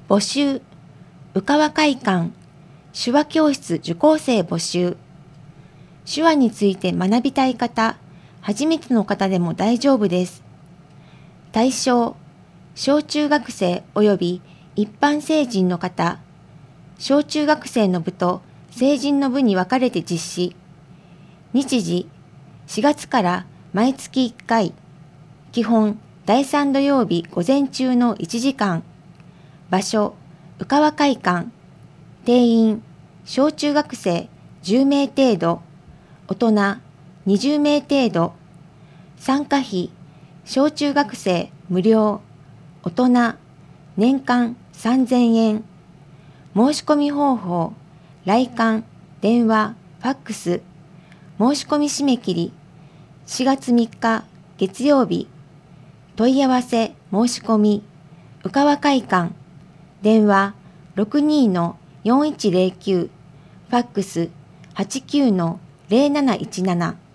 募集、宇川会館、手話教室受講生募集。手話について学びたい方、初めての方でも大丈夫です。対象、小中学生及び一般成人の方、小中学生の部と成人の部に分かれて実施。日時、4月から毎月1回、基本第3土曜日午前中の1時間、場所、宇川会館、定員、小中学生10名程度、大人20名程度、参加費、小中学生無料、大人年間3000円、申し込み方法、来館、電話、ファックス、申し込み締め切り、4月3日月曜日、問い合わせ申し込み、宇川会館、電話 62-4109、ファックス 89-0717